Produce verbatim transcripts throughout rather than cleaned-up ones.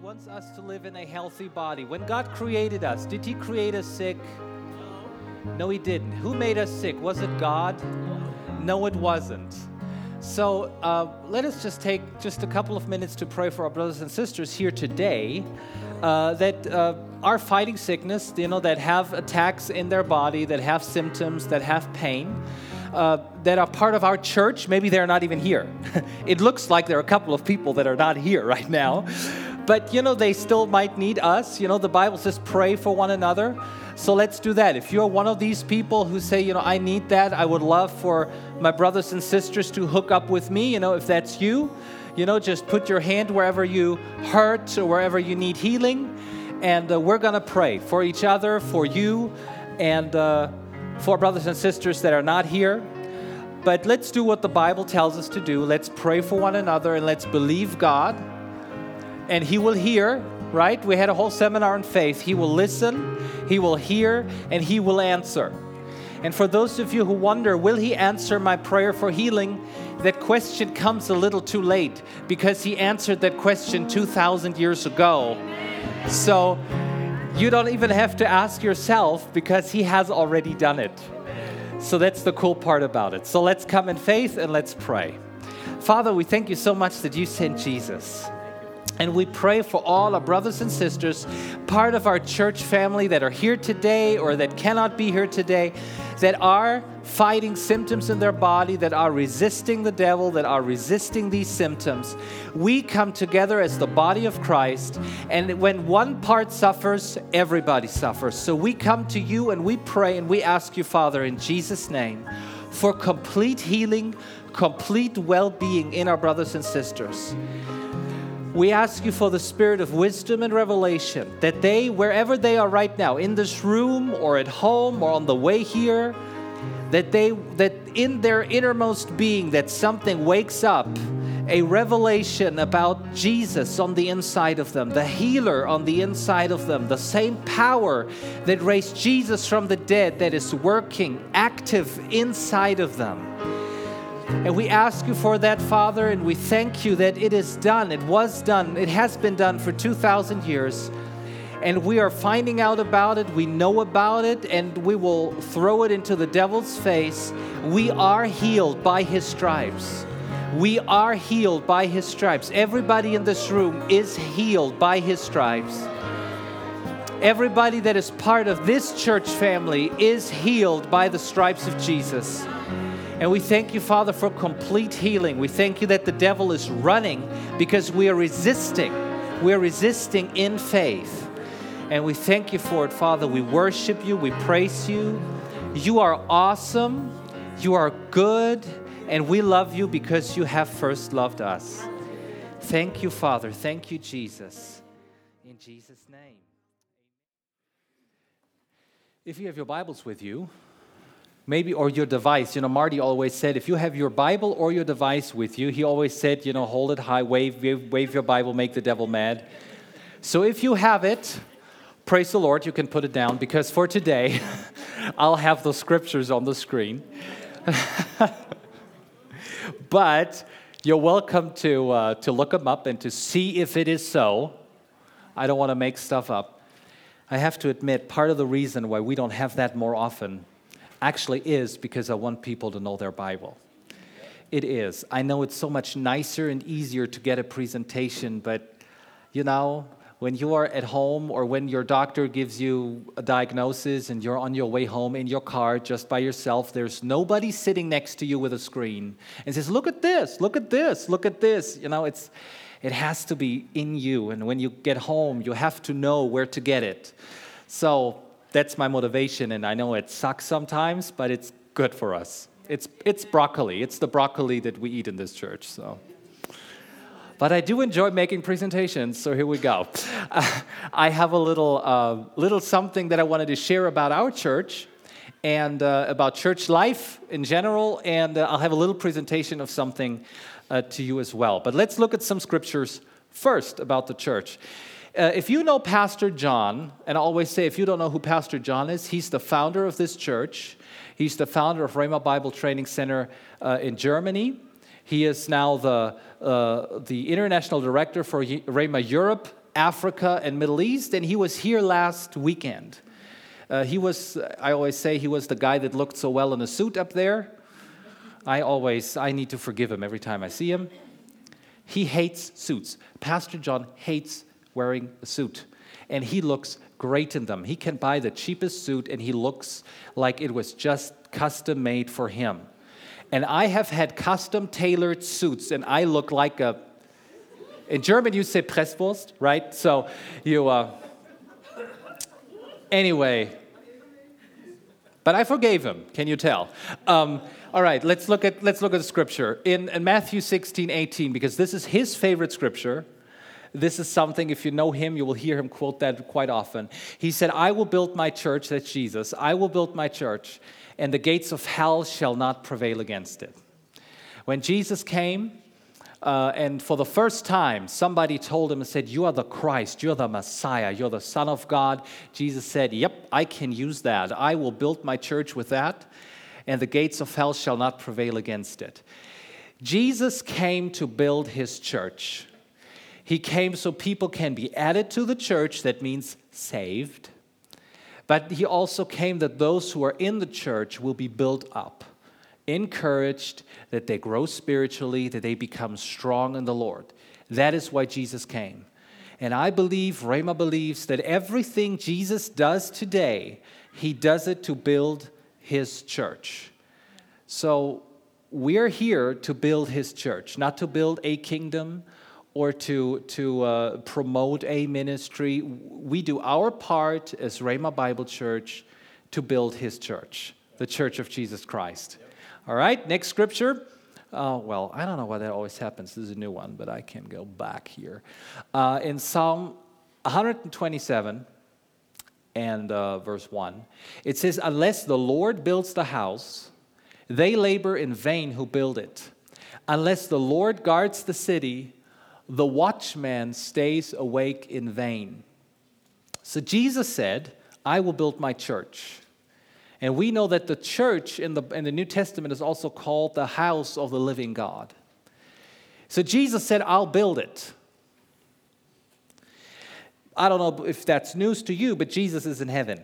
wants us to live in a healthy body. When God created us, did He create us sick? No, He didn't. Who made us sick? Was it God? No, it wasn't. So uh, let us just take just a couple of minutes to pray for our brothers and sisters here today uh, that uh, are fighting sickness, you know, that have attacks in their body, that have symptoms, that have pain, uh, that are part of our church. Maybe they're not even here. It looks like there are a couple of people that are not here right now. But, you know, they still might need us. You know, the Bible says pray for one another. So let's do that. If you're one of these people who say, you know, I need that, I would love for my brothers and sisters to hook up with me, you know, if that's you, you know, just put your hand wherever you hurt or wherever you need healing. And uh, we're going to pray for each other, for you, and uh, for brothers and sisters that are not here. But let's do what the Bible tells us to do. Let's pray for one another and let's believe God. And He will hear, right? We had a whole seminar on faith. He will listen, He will hear, and He will answer. And for those of you who wonder, will He answer my prayer for healing? That question comes a little too late because He answered that question two thousand years ago. So you don't even have to ask yourself because He has already done it. So that's the cool part about it. So let's come in faith and let's pray. Father, we thank You so much that You sent Jesus. And we pray for all our brothers and sisters, part of our church family that are here today or that cannot be here today, that are fighting symptoms in their body, that are resisting the devil, that are resisting these symptoms. We come together as the body of Christ, and when one part suffers, everybody suffers. So we come to You and we pray and we ask You, Father, in Jesus' name, for complete healing, complete well-being in our brothers and sisters. We ask You for the spirit of wisdom and revelation, that they, wherever they are right now, in this room or at home or on the way here, that they, that in their innermost being, that something wakes up, a revelation about Jesus on the inside of them, the healer on the inside of them, the same power that raised Jesus from the dead that is working, active inside of them. And we ask You for that, Father, and we thank You that it is done. It was done. It has been done for two thousand years. And we are finding out about it. We know about it, and we will throw it into the devil's face. We are healed by His stripes. We are healed by His stripes. Everybody in this room is healed by His stripes. Everybody that is part of this church family is healed by the stripes of Jesus. And we thank You, Father, for complete healing. We thank You that the devil is running because we are resisting. We are resisting in faith. And we thank You for it, Father. We worship You. We praise You. You are awesome. You are good. And we love You because You have first loved us. Thank You, Father. Thank You, Jesus. In Jesus' name. If you have your Bibles with you, maybe, or your device. You know, Marty always said, if you have your Bible or your device with you, he always said, you know, hold it high, wave, wave, wave your Bible, make the devil mad. So if you have it, praise the Lord, you can put it down, because for today, I'll have the scriptures on the screen. But you're welcome to uh, to look them up and to see if it is so. I don't want to make stuff up. I have to admit, part of the reason why we don't have that more often actually is because I want people to know their Bible. It is. I know it's so much nicer and easier to get a presentation, but, you know, when you are at home or when your doctor gives you a diagnosis and you're on your way home in your car just by yourself, there's nobody sitting next to you with a screen and says, look at this, look at this, look at this. You know, it's it has to be in you. And when you get home, you have to know where to get it. So that's my motivation, and I know it sucks sometimes, but it's good for us. It's it's broccoli. It's the broccoli that we eat in this church. So, but I do enjoy making presentations. So here we go. Uh, I have a little uh, little something that I wanted to share about our church and uh, about church life in general, and uh, I'll have a little presentation of something uh, to you as well. But let's look at some scriptures first about the church. Uh, if you know Pastor John, and I always say if you don't know who Pastor John is, he's the founder of this church. He's the founder of Rhema Bible Training Center uh, in Germany. He is now the uh, the international director for Rhema Europe Africa and Middle East, and he was here last weekend. Uh, he was, I always say, he was the guy that looked so well in a suit up there. I always, I need to forgive him every time I see him. He hates suits. Pastor John hates wearing a suit, and he looks great in them. He can buy the cheapest suit, and he looks like it was just custom made for him. And I have had custom tailored suits, and I look like a, in German you say Presswurst, right? So you, uh, anyway, but I forgave him, can you tell? Um, all right, let's look at let's look at the scripture. In, in Matthew sixteen, eighteen, because this is his favorite scripture. This is something, if you know him, you will hear him quote that quite often. He said, I will build my church, that's Jesus, I will build my church, and the gates of hell shall not prevail against it. When Jesus came, uh, and for the first time, somebody told him and said, you are the Christ, you're the Messiah, you're the Son of God. Jesus said, yep, I can use that. I will build my church with that, and the gates of hell shall not prevail against it. Jesus came to build his church. He came so people can be added to the church, that means saved. But he also came that those who are in the church will be built up, encouraged, that they grow spiritually, that they become strong in the Lord. That is why Jesus came. And I believe, Rhema believes, that everything Jesus does today, he does it to build his church. So we're here to build his church, not to build a kingdom or to, to uh, promote a ministry. We do our part as Rhema Bible Church to build his church, the Church of Jesus Christ. All right, next scripture. Uh, well, I don't know why that always happens. This is a new one, but I can go back here. Uh, in Psalm one twenty-seven and uh, verse one, it says, unless the Lord builds the house, they labor in vain who build it. Unless the Lord guards the city, the watchman stays awake in vain. So Jesus said, I will build my church. And we know that the church in the, in the New Testament is also called the house of the living God. So Jesus said, I'll build it. I don't know if that's news to you, but Jesus is in heaven.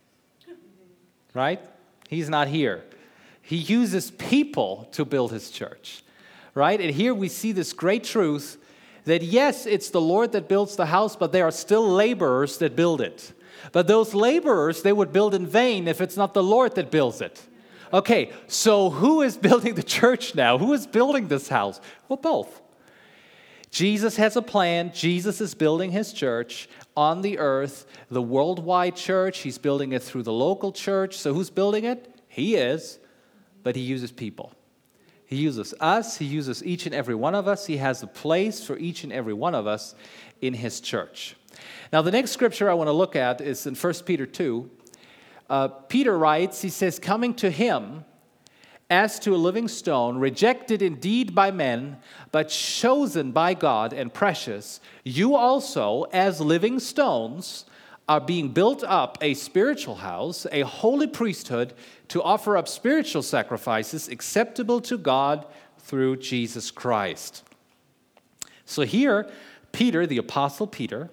Right? He's not here. He uses people to build his church. Right? And here we see this great truth that yes, it's the Lord that builds the house, but there are still laborers that build it. But those laborers, they would build in vain if it's not the Lord that builds it. Okay, so who is building the church now? Who is building this house? Well, both. Jesus has a plan. Jesus is building his church on the earth, the worldwide church. He's building it through the local church. So who's building it? He is, but he uses people. He uses us. He uses each and every one of us. He has a place for each and every one of us in his church. Now, the next scripture I want to look at is in First Peter two. Uh, Peter writes, he says, coming to him as to a living stone, rejected indeed by men, but chosen by God and precious, you also, as living stones, are being built up a spiritual house, a holy priesthood, to offer up spiritual sacrifices acceptable to God through Jesus Christ. So here, Peter, the Apostle Peter,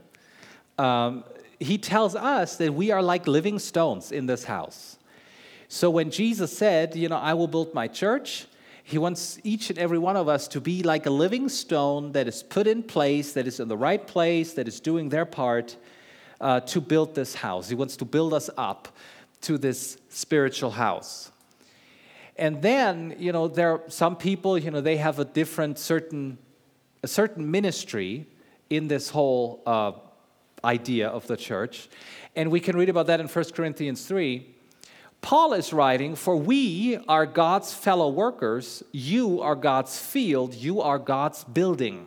um, he tells us that we are like living stones in this house. So when Jesus said, you know, I will build my church, he wants each and every one of us to be like a living stone that is put in place, that is in the right place, that is doing their part uh, to build this house. He wants to build us up to this spiritual house. And then, you know, there are some people, you know, they have a different certain, a certain ministry in this whole uh, idea of the church. And we can read about that in First Corinthians three. Paul is writing, for we are God's fellow workers, you are God's field, you are God's building.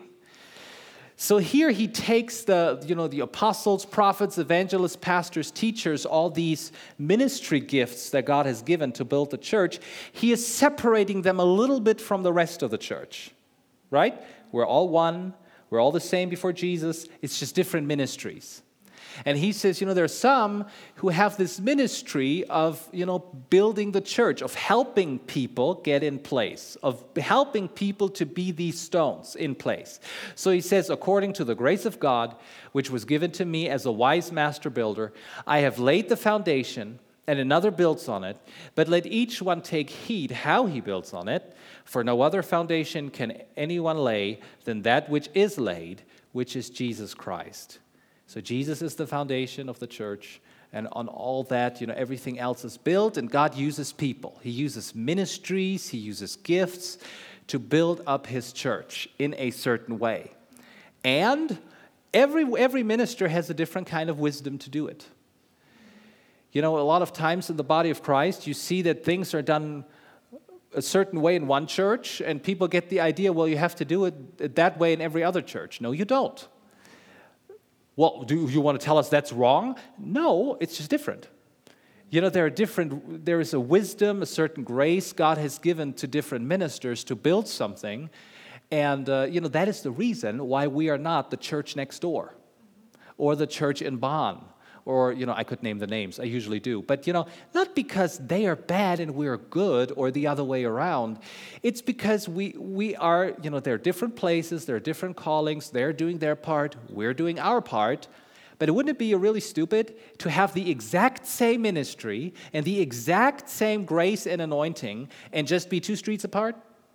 So here he takes the, you know, the apostles, prophets, evangelists, pastors, teachers, all these ministry gifts that God has given to build the church. He is separating them a little bit from the rest of the church, right? We're all one. We're all the same before Jesus. It's just different ministries. And he says, you know, there are some who have this ministry of, you know, building the church, of helping people get in place, of helping people to be these stones in place. So he says, according to the grace of God, which was given to me as a wise master builder, I have laid the foundation, and another builds on it, but let each one take heed how he builds on it, for no other foundation can anyone lay than that which is laid, which is Jesus Christ. So Jesus is the foundation of the church, and on all that, you know, everything else is built, and God uses people. He uses ministries, he uses gifts to build up his church in a certain way. And every every minister has a different kind of wisdom to do it. You know, a lot of times in the body of Christ, you see that things are done a certain way in one church, and people get the idea, well, you have to do it that way in every other church. No, you don't. Well, do you want to tell us that's wrong? No, it's just different. You know, there are different, there is a wisdom, a certain grace God has given to different ministers to build something, and, uh, you know, that is the reason why we are not the church next door, or the church in Bonn, or, you know, I could name the names, I usually do. But, you know, not because they are bad and we're good or the other way around. It's because we we are, you know, there are different places, there are different callings, they're doing their part, we're doing our part. But wouldn't it be really stupid to have the exact same ministry and the exact same grace and anointing and just be two streets apart?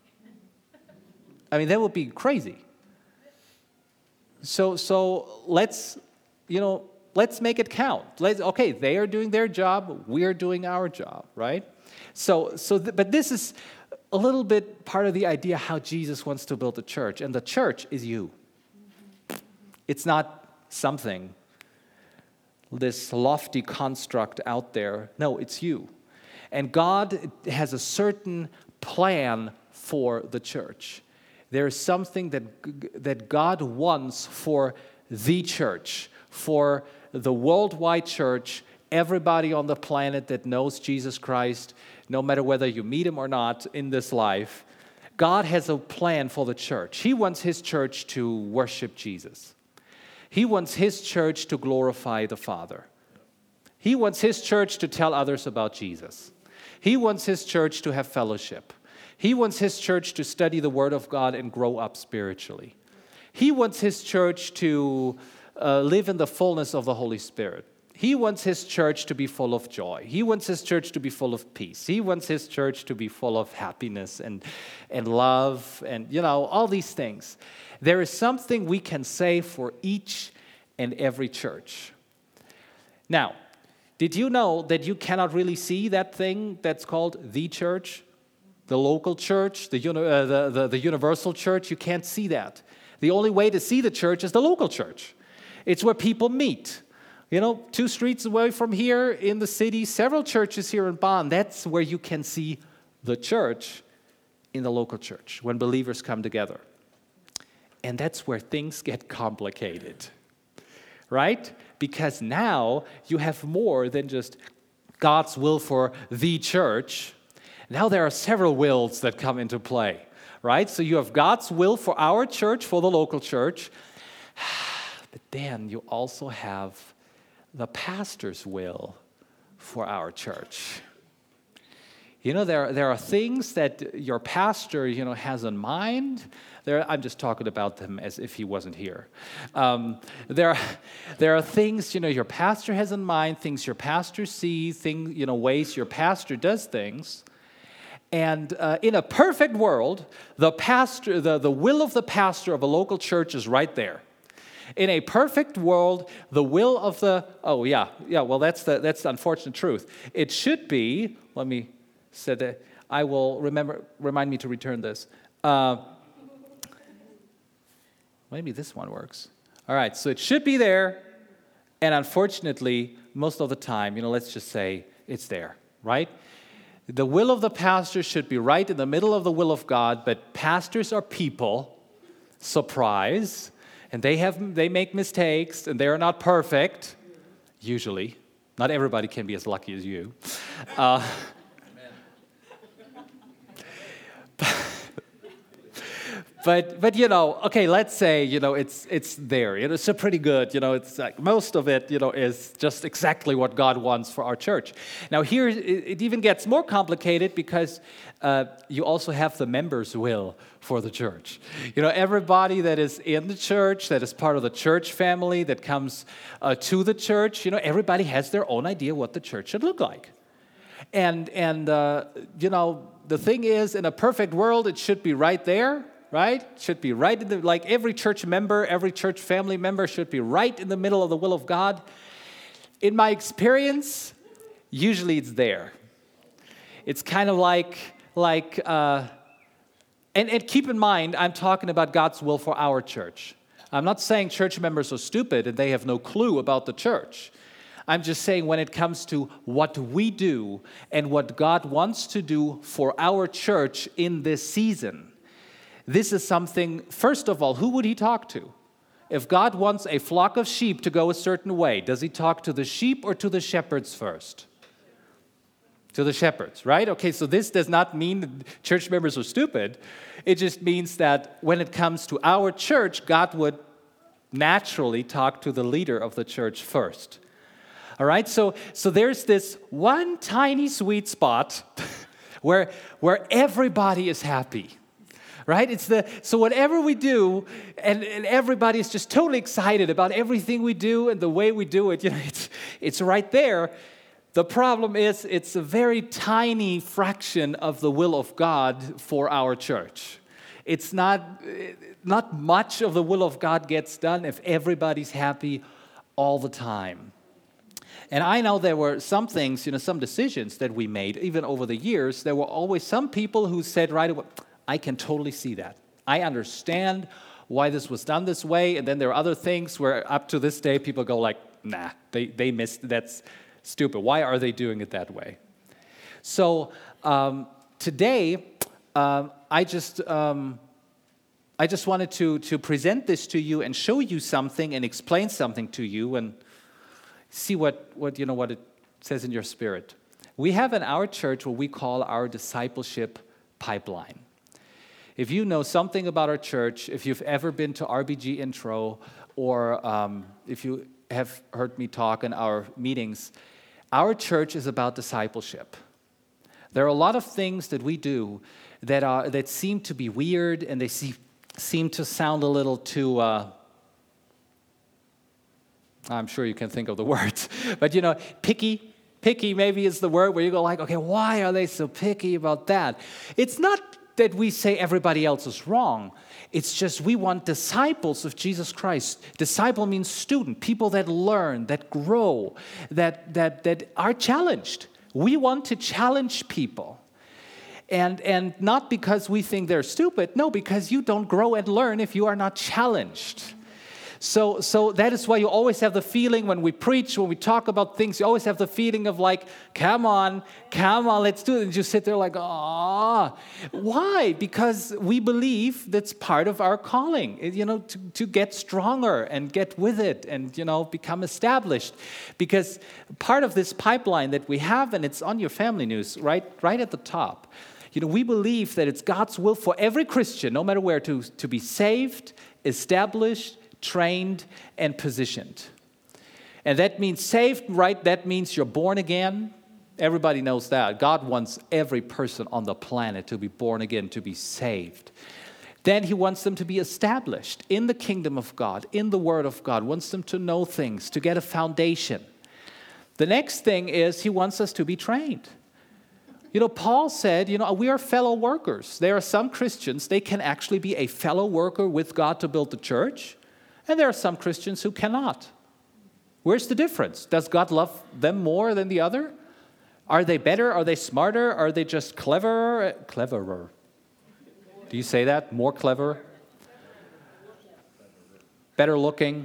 I mean, that would be crazy. So, so let's, you know, let's make it count. Let's, okay, they are doing their job, we're doing our job, right? So, so, th- but this is a little bit part of the idea how Jesus wants to build the church, and the church is you. It's not something, this lofty construct out there. No, it's you. And God has a certain plan for the church. There is something that that God wants for the church, for the worldwide church, everybody on the planet that knows Jesus Christ, no matter whether you meet him or not in this life. God has a plan for the church. He wants his church to worship Jesus. He wants his church to glorify the Father. He wants his church to tell others about Jesus. He wants his church to have fellowship. He wants his church to study the Word of God and grow up spiritually. He wants his church to uh, live in the fullness of the Holy Spirit. He wants his church to be full of joy. He wants his church to be full of peace. He wants his church to be full of happiness and, and love and, you know, all these things. There is something we can say for each and every church. Now, did you know that you cannot really see that thing that's called the church? The local church, the, uni- uh, the, the, the universal church, you can't see that. The only way to see the church is the local church. It's where people meet. You know, two streets away from here in the city, several churches here in Bonn, that's where you can see the church in the local church, when believers come together. And that's where things get complicated, right? Because now you have more than just God's will for the church. Now there are several wills that come into play, right? So you have God's will for our church, for the local church, but then you also have the pastor's will for our church. You know, there, there are things that your pastor, you know, has in mind. There, I'm just talking about them as if he wasn't here. Um, there, there are things, you know, your pastor has in mind, things your pastor sees, things, you know, ways your pastor does things. And uh, in a perfect world, the pastor, the, the will of the pastor of a local church is right there. In a perfect world, the will of the, oh yeah, yeah, well that's the that's the unfortunate truth. It should be, let me say that, I will remember, remind me to return this. Uh, maybe this one works. All right, so it should be there, and unfortunately, most of the time, you know, let's just say it's there, right? The will of the pastor should be right in the middle of the will of God, but pastors are people, surprise, and they have they make mistakes, and they are not perfect, usually. Not everybody can be as lucky as you. Uh, But, but you know, okay, let's say, you know, it's it's there. You know, it's pretty good. You know, it's like most of it, you know, is just exactly what God wants for our church. Now here, it, it even gets more complicated because uh, you also have the members' will for the church. You know, everybody that is in the church, that is part of the church family, that comes uh, to the church, you know, everybody has their own idea what the church should look like. And, and uh, you know, the thing is, in a perfect world, it should be right there. Right? Should be right in the, like every church member, every church family member should be right in the middle of the will of God. In my experience, usually it's there. It's kind of like, like, uh, and, and keep in mind, I'm talking about God's will for our church. I'm not saying church members are stupid and they have no clue about the church. I'm just saying when it comes to what we do and what God wants to do for our church in this season, this is something, first of all, who would he talk to? If God wants a flock of sheep to go a certain way, does he talk to the sheep or to the shepherds first? To the shepherds, right? Okay, so this does not mean that church members are stupid. It just means that when it comes to our church, God would naturally talk to the leader of the church first. All right, so, so there's this one tiny sweet spot where, where everybody is happy. Right? It's the so whatever we do, and, and everybody is just totally excited about everything we do and the way we do it. You know, it's it's right there. The problem is it's a very tiny fraction of the will of God for our church. It's not not much of the will of God gets done if everybody's happy all the time. And I know there were some things, you know, some decisions that we made, even over the years. There were always some people who said right away, I can totally see that. I understand why this was done this way. And then there are other things where up to this day, people go like, nah, they, they missed, that's stupid. Why are they doing it that way? So um, today, um, I just um, I just wanted to, to present this to you and show you something and explain something to you and see what, what, you know, what it says in your spirit. We have in our church what we call our discipleship pipeline. If you know something about our church, if you've ever been to R B G Intro, or um, if you have heard me talk in our meetings, our church is about discipleship. There are a lot of things that we do that are that seem to be weird, and they see, seem to sound a little too, uh, I'm sure you can think of the words, but you know, picky. Picky maybe is the word where you go like, okay, why are they so picky about that? It's not that we say everybody else is wrong. It's just we want disciples of Jesus Christ. Disciple means student, people that learn, that grow, that that that are challenged. We want to challenge people. And and not because we think they're stupid, no, because you don't grow and learn if you are not challenged. So, so that is why you always have the feeling when we preach, when we talk about things, you always have the feeling of like, come on, come on, let's do it. And you sit there like, ah. Why? Because we believe that's part of our calling, you know, to, to get stronger and get with it and, you know, become established. Because part of this pipeline that we have, and it's on your family news, right, right at the top, you know, we believe that it's God's will for every Christian, no matter where, to, to be saved, established, trained, and positioned. And that means saved, right? That means you're born again. Everybody knows that. God wants every person on the planet to be born again, to be saved. Then he wants them to be established in the kingdom of God, in the Word of God, wants them to know things, to get a foundation. The next thing is he wants us to be trained. You know, Paul said, you know, we are fellow workers. There are some Christians, they can actually be a fellow worker with God to build the church. And there are some Christians who cannot. Where's the difference? Does God love them more than the other? Are they better? Are they smarter? Are they just cleverer? Cleverer. Do you say that? More clever? Better looking?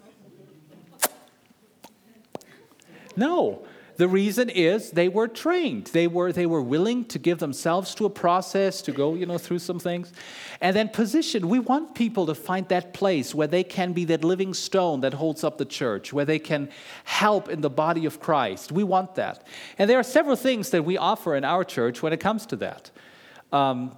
No. The reason is they were trained. They were they were willing to give themselves to a process, to go, you know, through some things. And then position. We want people to find that place where they can be that living stone that holds up the church, where they can help in the body of Christ. We want that. And there are several things that we offer in our church when it comes to that. Um,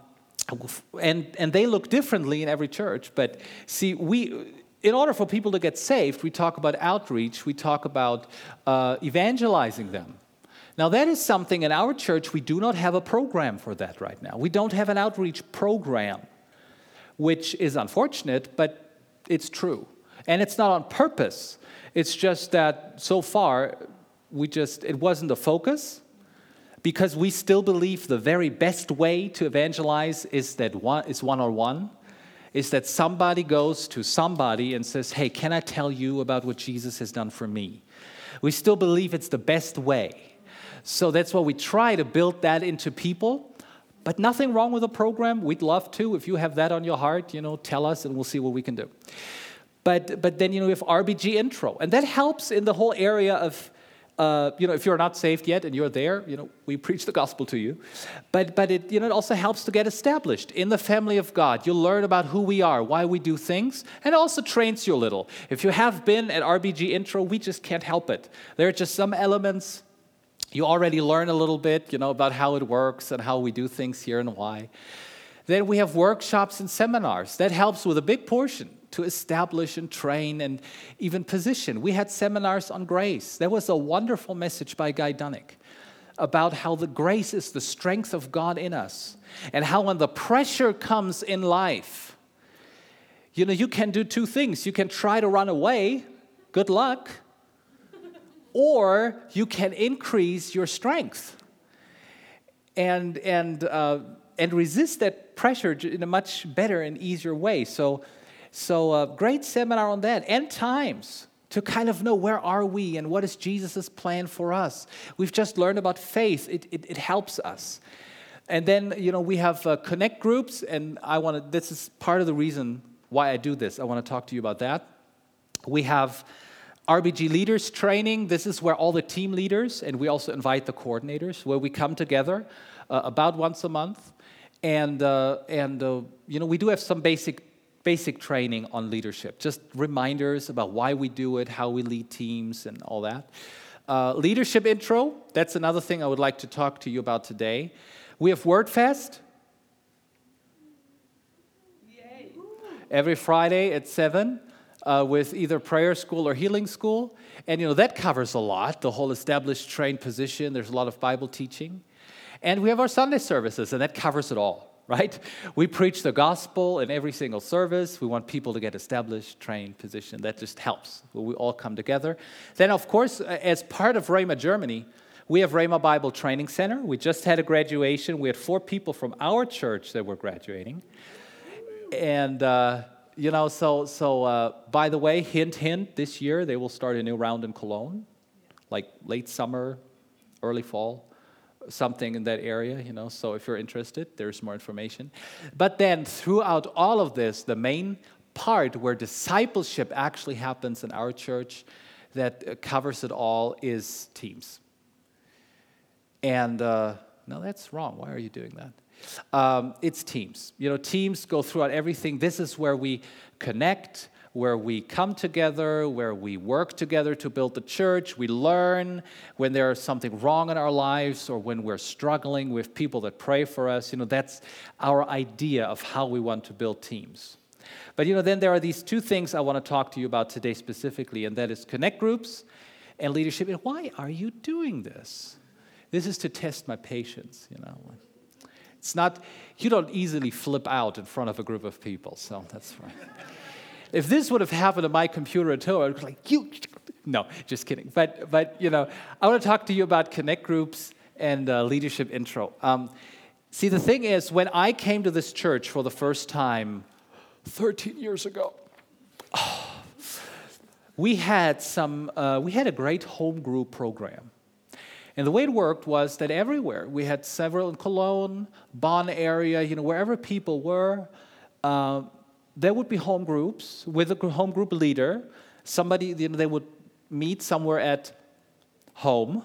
and and they look differently in every church. But see, we, in order for people to get saved, we talk about outreach. We talk about uh, evangelizing them. Now, that is something in our church, we do not have a program for that right now. We don't have an outreach program, which is unfortunate, but it's true. And it's not on purpose. It's just that so far, we just, it wasn't a focus, because we still believe the very best way to evangelize is that one is one-on-one, is that somebody goes to somebody and says, hey, can I tell you about what Jesus has done for me? We still believe it's the best way. So that's why we try to build that into people. But nothing wrong with the program. We'd love to. If you have that on your heart, you know, tell us and we'll see what we can do. But but then, you know, we have R B G Intro. And that helps in the whole area of, uh, you know, if you're not saved yet and you're there, you know, we preach the gospel to you. But but it, you know, it also helps to get established in the family of God. You'll learn about who we are, why we do things, and it also trains you a little. If you have been at R B G Intro, we just can't help it. There are just some elements. You already learn a little bit, you know, about how it works and how we do things here and why. Then we have workshops and seminars. That helps with a big portion to establish and train and even position. We had seminars on grace. There was a wonderful message by Guy Dunnick about how the grace is the strength of God in us, and how when the pressure comes in life, you know, you can do two things. You can try to run away. Good luck. Or you can increase your strength and and uh, and resist that pressure in a much better and easier way. So, so uh, great seminar on that. End times, to kind of know where are we and what is Jesus' plan for us. We've just learned about faith. It it, it helps us. And then, you know, we have uh, connect groups, and I want to. This is part of the reason why I do this. I want to talk to you about that. We have R B G Leaders Training. This is where all the team leaders, and we also invite the coordinators, where we come together uh, about once a month. And, uh, and uh, you know, we do have some basic basic training on leadership, just reminders about why we do it, how we lead teams, and all that. Uh, leadership Intro, that's another thing I would like to talk to you about today. We have WordFest. Yay. Every Friday at seven. Uh, with either prayer school or healing school. And, you know, that covers a lot, the whole established trained position. There's a lot of Bible teaching. And we have our Sunday services, and that covers it all, right? We preach the gospel in every single service. We want people to get established, trained position. That just helps. We all come together. Then, of course, as part of Rhema Germany, we have Rhema Bible Training Center. We just had a graduation. We had four people from our church that were graduating. And... Uh, You know, so, so uh, by the way, hint, hint, this year they will start a new round in Cologne, like late summer, early fall, something in that area, you know. So if you're interested, there's more information. But then throughout all of this, the main part where discipleship actually happens in our church that covers it all is teams. And, uh, no, that's wrong. Why are you doing that? Um, it's teams. You know, teams go throughout everything. This is where we connect, where we come together, where we work together to build the church. We learn when there is something wrong in our lives or when we're struggling with people that pray for us. You know, that's our idea of how we want to build teams. But, you know, then there are these two things I want to talk to you about today specifically, and that is connect groups and leadership. And why are you doing this? This is to test my patience, you know. It's not, you don't easily flip out in front of a group of people, so that's right. If this would have happened on my computer at home, I would be like, you, no, just kidding. But, but you know, I want to talk to you about connect groups and uh, leadership intro. Um, see, the thing is, when I came to this church for the first time thirteen years ago, oh, we had some, uh, we had a great home group program. And the way it worked was that everywhere, we had several in Cologne, Bonn area, you know, wherever people were, uh, there would be home groups with a home group leader. Somebody, you know, they would meet somewhere at home.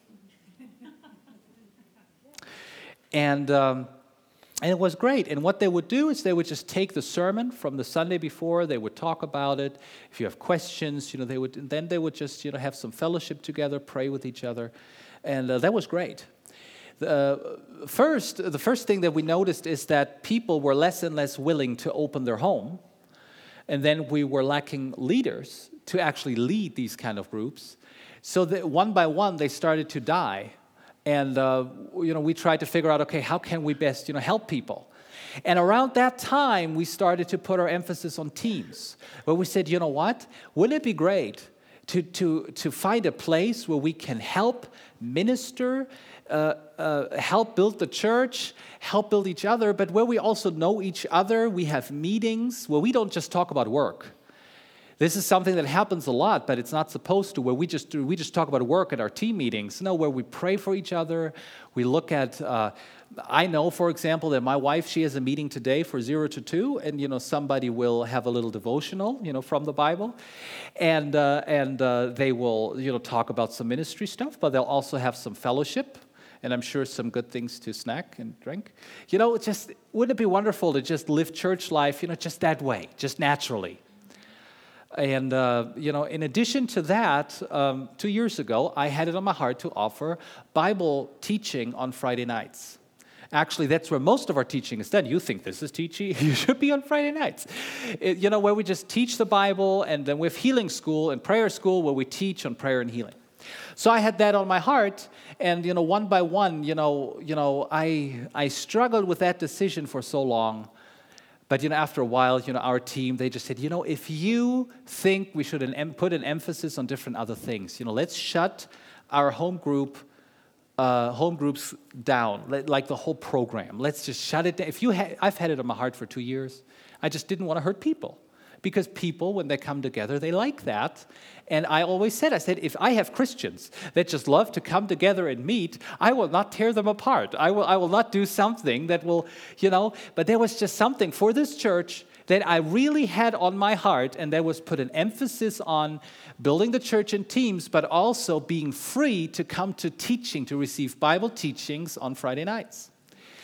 and um, and it was great. And what they would do is they would just take the sermon from the Sunday before, they would talk about it. If you have questions, you know, they would, and then they would just, you know, have some fellowship together, pray with each other. And uh, that was great. The, first, the first thing that we noticed is that people were less and less willing to open their home. And then we were lacking leaders to actually lead these kind of groups. So that one by one, they started to die. And, uh, you know, we tried to figure out, okay, how can we best, you know, help people? And around that time, we started to put our emphasis on teams, where we said, you know what, wouldn't it be great to, to, to find a place where we can help minister, uh, uh, help build the church, help build each other, but where we also know each other, we have meetings where we don't just talk about work. This is something that happens a lot, but it's not supposed to, where we just we just talk about work at our team meetings. No, where we pray for each other. We look at, uh, I know, for example, that my wife, she has a meeting today for zero to two, and, you know, somebody will have a little devotional, you know, from the Bible. And, uh, and uh, they will, you know, talk about some ministry stuff, but they'll also have some fellowship. And I'm sure some good things to snack and drink. You know, it's just, wouldn't it be wonderful to just live church life, you know, just that way, just naturally? And, uh, you know, in addition to that, um, two years ago, I had it on my heart to offer Bible teaching on Friday nights. Actually, that's where most of our teaching is done. You think this is teaching? You should be on Friday nights. It, you know, where we just teach the Bible, and then we have healing school and prayer school where we teach on prayer and healing. So I had that on my heart, and, you know, one by one, you know, you know, I I struggled with that decision for so long. But, you know, after a while, you know, our team, they just said, you know, if you think we should an, put an emphasis on different other things, you know, let's shut our home group, uh, home groups down, like the whole program. Let's just shut it down. If you, ha- I've had it on my heart for two years. I just didn't want to hurt people. Because people, when they come together, they like that. And I always said, I said, if I have Christians that just love to come together and meet, I will not tear them apart. I will, I will not do something that will, you know, but there was just something for this church that I really had on my heart, and that was put an emphasis on building the church in teams, but also being free to come to teaching, to receive Bible teachings on Friday nights.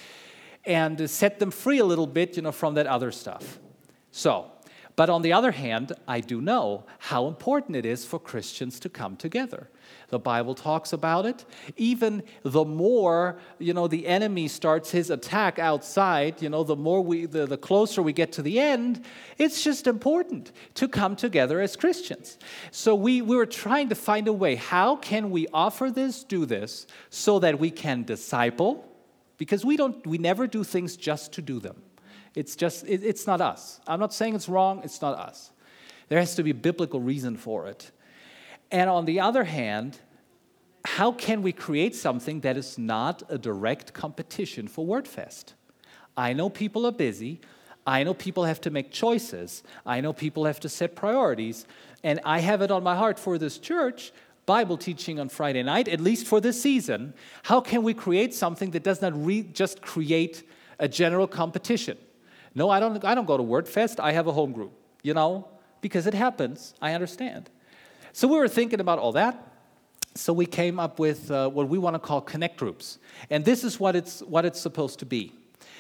And to set them free a little bit, you know, from that other stuff. So, but on the other hand, I do know how important it is for Christians to come together. The Bible talks about it. Even the more, you know, the enemy starts his attack outside, you know, the more we, the, the closer we get to the end, it's just important to come together as Christians. So we, we were trying to find a way. How can we offer this, do this, so that we can disciple? Because we don't, we never do things just to do them. It's just, it, it's not us. I'm not saying it's wrong, it's not us. There has to be a biblical reason for it. And on the other hand, how can we create something that is not a direct competition for WordFest? I know people are busy. I know people have to make choices. I know people have to set priorities. And I have it on my heart for this church, Bible teaching on Friday night, at least for this season. How can we create something that does not re- just create a general competition? No, I don't I don't go to WordFest. I have a home group, you know, because it happens. I understand. So we were thinking about all that. So we came up with uh, what we want to call connect groups. And this is what it's what it's supposed to be.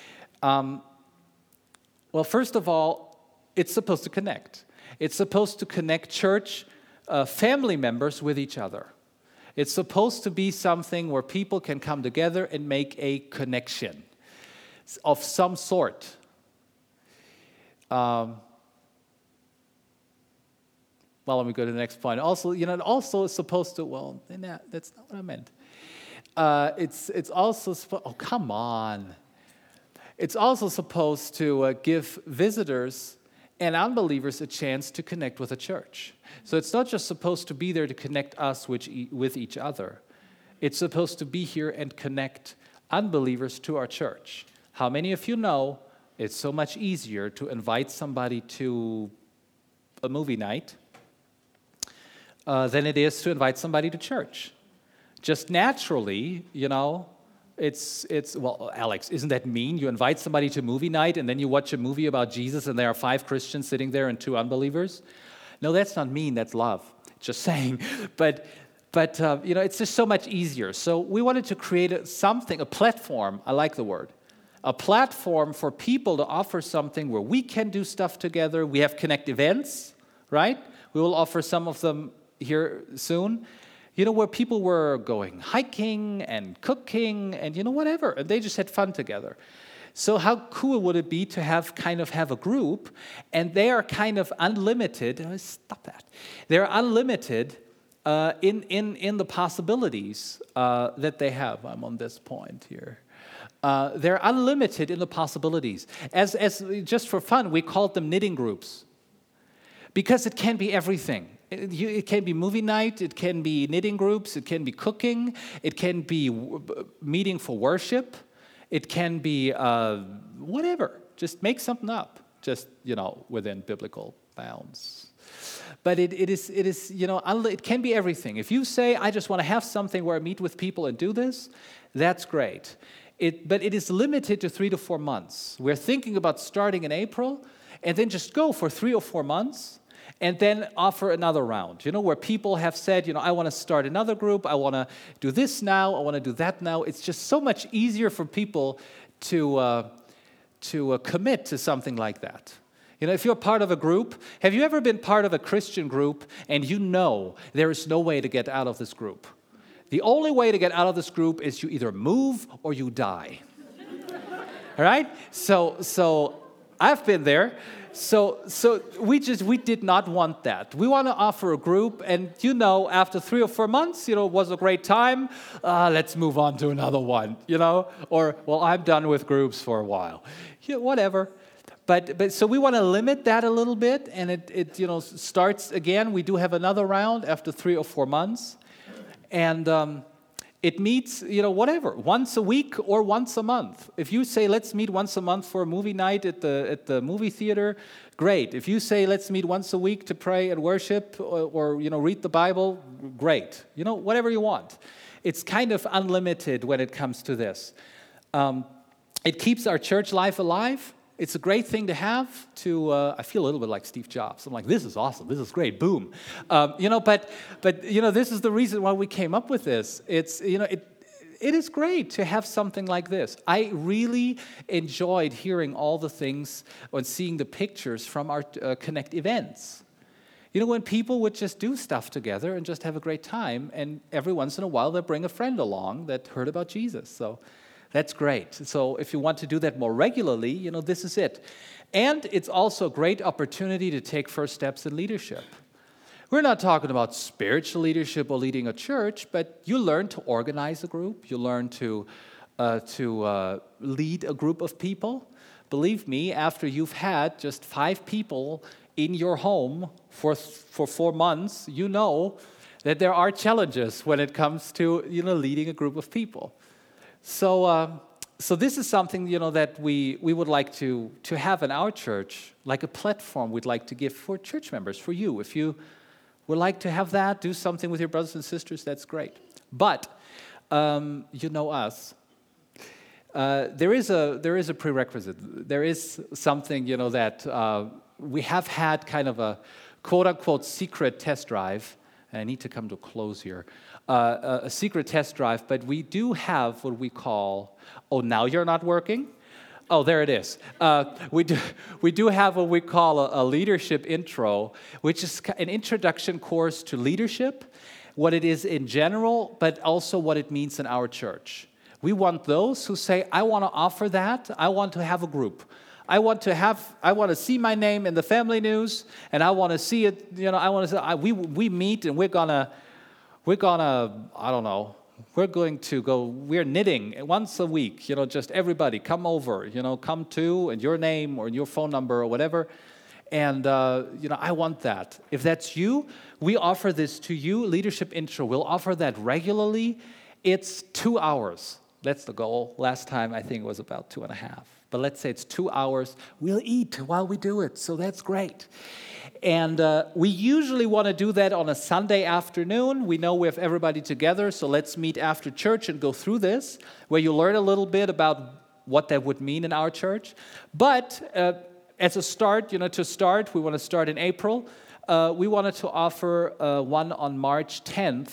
Um, well, first of all, it's supposed to connect. It's supposed to connect church uh, family members with each other. It's supposed to be something where people can come together and make a connection of some sort. Um, well, let me go to the next point. Also, you know, it also is supposed to, well, that, that's not what I meant. Uh, it's it's also, supposed, oh, come on. It's also supposed to uh, give visitors and unbelievers a chance to connect with a church. So it's not just supposed to be there to connect us with, e- with each other. It's supposed to be here and connect unbelievers to our church. How many of you know it's so much easier to invite somebody to a movie night uh, than it is to invite somebody to church? Just naturally, you know, it's, it's well, Alex, isn't that mean? You invite somebody to movie night and then you watch a movie about Jesus and there are five Christians sitting there and two unbelievers? No, that's not mean, that's love. Just saying. But, but uh, you know, it's just so much easier. So we wanted to create a, something, a platform, I like the word, a platform for people to offer something where we can do stuff together. We have Connect events, right? We will offer some of them here soon. you know, where people were going hiking and cooking and, you know, whatever. And they just had fun together. So how cool would it be to have kind of have a group, and they are kind of unlimited. Oh, stop that. They're unlimited uh, in, in, in the possibilities uh, that they have. I'm on this point here. Uh, they're unlimited in the possibilities. As, as just for fun, we called them knitting groups, because it can be everything. It, you, it can be movie night, it can be knitting groups, it can be cooking, it can be w- meeting for worship, it can be uh, whatever. Just make something up, just, you know, within biblical bounds. But it, it is, it is, you know, it can be everything. If you say, I just want to have something where I meet with people and do this, that's great. It, but it is limited to three to four months. We're thinking about starting in April, and then just go for three or four months, and then offer another round, you know, where people have said, you know, I want to start another group, I want to do this now, I want to do that now. It's just so much easier for people to, uh, to uh, commit to something like that. You know, if you're part of a group, have you ever been part of a Christian group and you know there is no way to get out of this group? The only way to get out of this group is you either move or you die. All right? So, so I've been there. So, so we just we did not want that. We want to offer a group, and you know, after three or four months, you know, it was a great time. Uh, let's move on to another one, you know. Or, well, I'm done with groups for a while. Yeah, whatever. But but so we want to limit that a little bit, and it it you know starts again. We do have another round after three or four months, and. Um, It meets, you know, whatever, once a week or once a month. If you say, let's meet once a month for a movie night at the at the movie theater, great. If you say, let's meet once a week to pray and worship or, or you know, read the Bible, great. You know, whatever you want. It's kind of unlimited when it comes to this. Um, it keeps our church life alive. It's a great thing to have to, uh, I feel a little bit like Steve Jobs. I'm like, this is awesome. This is great. Boom. Um, you know, but, but, you know, this is the reason why we came up with this. It's, you know, it, it is great to have something like this. I really enjoyed hearing all the things and seeing the pictures from our uh, Connect events. You know, when people would just do stuff together and just have a great time, and every once in a while they'll bring a friend along that heard about Jesus. So that's great. So if you want to do that more regularly, you know, this is it. And it's also a great opportunity to take first steps in leadership. We're not talking about spiritual leadership or leading a church, but you learn to organize a group. You learn to, uh, to uh, lead a group of people. Believe me, after you've had just five people in your home for, for four months, you know that there are challenges when it comes to, you know, leading a group of people. So, uh, so this is something, you know, that we, we would like to, to have in our church, like a platform we'd like to give for church members, for you. If you would like to have that, do something with your brothers and sisters, that's great. But, um, you know us, uh, there is a there is a prerequisite. There is something, you know, that uh, we have had kind of a quote-unquote secret test drive. And I need to come to a close here. Uh, a secret test drive, but we do have what we call, oh, now you're not working? Oh, there it is. Uh, we, do, we do have what we call a, a leadership intro, which is an introduction course to leadership, what it is in general, but also what it means in our church. We want those who say, I want to offer that, I want to have a group. I want to have, I want to see my name in the family news, and I want to see it, you know, I want to say, I, we, we meet and we're going to, We're gonna, I don't know, we're going to go, we're knitting once a week, you know, just everybody come over, you know, come to, and your name or your phone number or whatever. And, uh, you know, I want that. If that's you, we offer this to you, Leadership Intro. We'll offer that regularly. It's two hours. That's the goal. Last time, I think it was about two and a half. But let's say it's two hours. We'll eat while we do it, so that's great. And uh, we usually want to do that on a Sunday afternoon. We know we have everybody together, so let's meet after church and go through this, where you learn a little bit about what that would mean in our church. But uh, as a start, you know, to start, we want to start in April. Uh, we wanted to offer uh, one on March tenth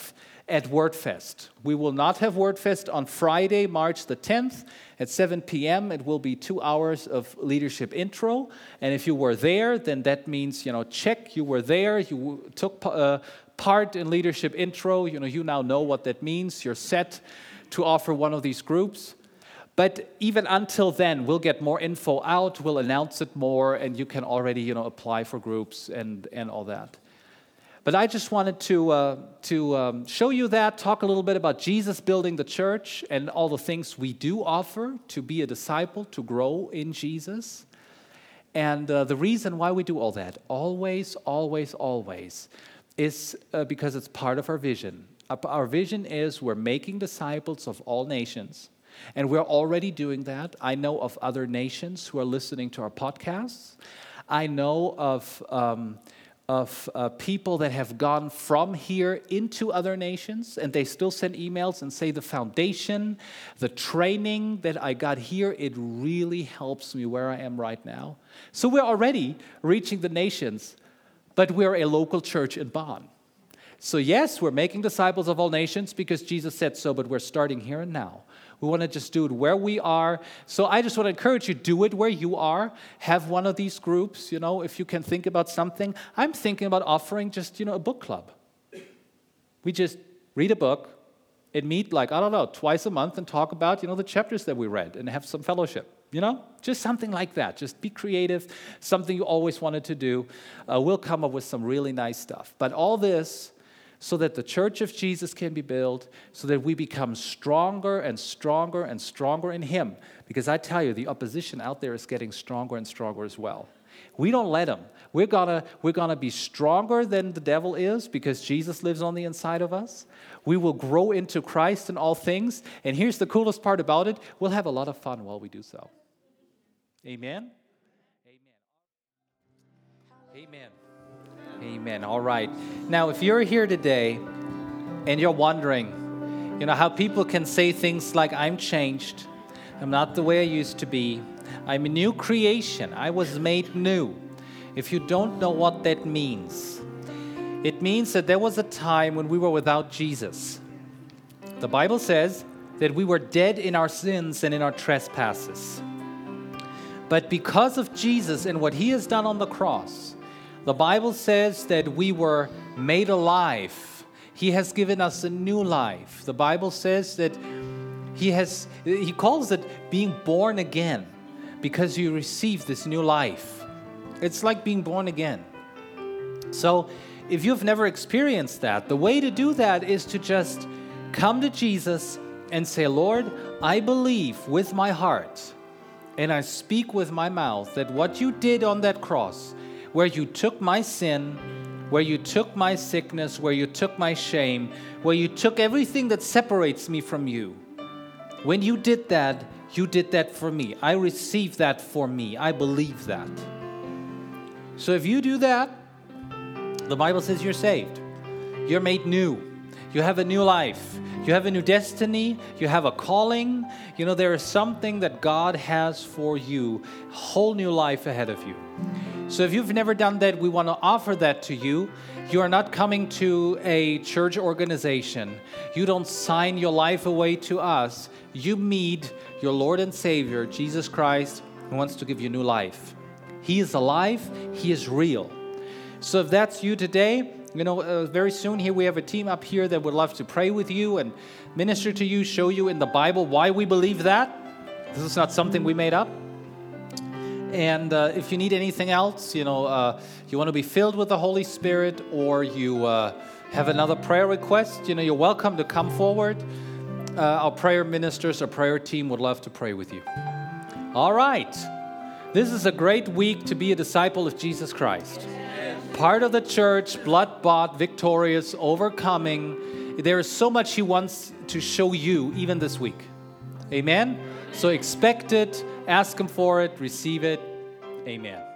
at WordFest. We will not have WordFest on Friday, March the tenth at seven p.m. It will be two hours of leadership intro. And if you were there, then that means, you know, check, you were there, you took uh, part in leadership intro. You know, you now know what that means. You're set to offer one of these groups. But even until then, we'll get more info out, we'll announce it more, and you can already, you know, apply for groups and, and all that. But I just wanted to, uh, to um, show you that, talk a little bit about Jesus building the church and all the things we do offer to be a disciple, to grow in Jesus. And uh, the reason why we do all that, always, always, always, is uh, because it's part of our vision. Our vision is we're making disciples of all nations, and we're already doing that. I know of other nations who are listening to our podcasts. I know of... Um, of uh, people that have gone from here into other nations, and they still send emails and say the foundation, the training that I got here, it really helps me where I am right now. So we're already reaching the nations, but we're a local church in Bonn. So yes, we're making disciples of all nations because Jesus said so, but we're starting here and now. We want to just do it where we are. So I just want to encourage you, do it where you are. Have one of these groups, you know, if you can think about something. I'm thinking about offering just, you know, a book club. We just read a book and meet like, I don't know, twice a month and talk about, you know, the chapters that we read and have some fellowship, you know? Just something like that. Just be creative, something you always wanted to do. Uh, we'll come up with some really nice stuff. But all this so that the church of Jesus can be built, so that we become stronger and stronger and stronger in Him. Because I tell you, the opposition out there is getting stronger and stronger as well. We don't let them. We're gonna, we're gonna be stronger than the devil is because Jesus lives on the inside of us. We will grow into Christ in all things. And here's the coolest part about it. We'll have a lot of fun while we do so. Amen? Amen. Amen. Amen. All right. Now, if you're here today and you're wondering, you know, how people can say things like, I'm changed, I'm not the way I used to be, I'm a new creation, I was made new. If you don't know what that means, it means that there was a time when we were without Jesus. The Bible says that we were dead in our sins and in our trespasses. But because of Jesus and what He has done on the cross, the Bible says that we were made alive. He has given us a new life. The Bible says that He has, He calls it being born again because you receive this new life. It's like being born again. So if you've never experienced that, the way to do that is to just come to Jesus and say, Lord, I believe with my heart and I speak with my mouth that what you did on that cross, where you took my sin, where you took my sickness, where you took my shame, where you took everything that separates me from you. When you did that, you did that for me. I received that for me. I believe that. So if you do that, the Bible says you're saved. You're made new. You have a new life. You have a new destiny. You have a calling. You know, there is something that God has for you, a whole new life ahead of you. So if you've never done that, we want to offer that to you. You are not coming to a church organization. You don't sign your life away to us. You meet your Lord and Savior, Jesus Christ, who wants to give you new life. He is alive. He is real. So if that's you today, you know, uh, very soon here we have a team up here that would love to pray with you and minister to you, show you in the Bible why we believe that. This is not something we made up. And uh, if you need anything else, you know, uh, you want to be filled with the Holy Spirit, or you uh, have another prayer request, you know, you're welcome to come forward. Uh, our prayer ministers, our prayer team would love to pray with you. All right. This is a great week to be a disciple of Jesus Christ. Part of the church, blood-bought, victorious, overcoming. There is so much He wants to show you even this week. Amen? So expect it, ask Him for it, receive it. Amen.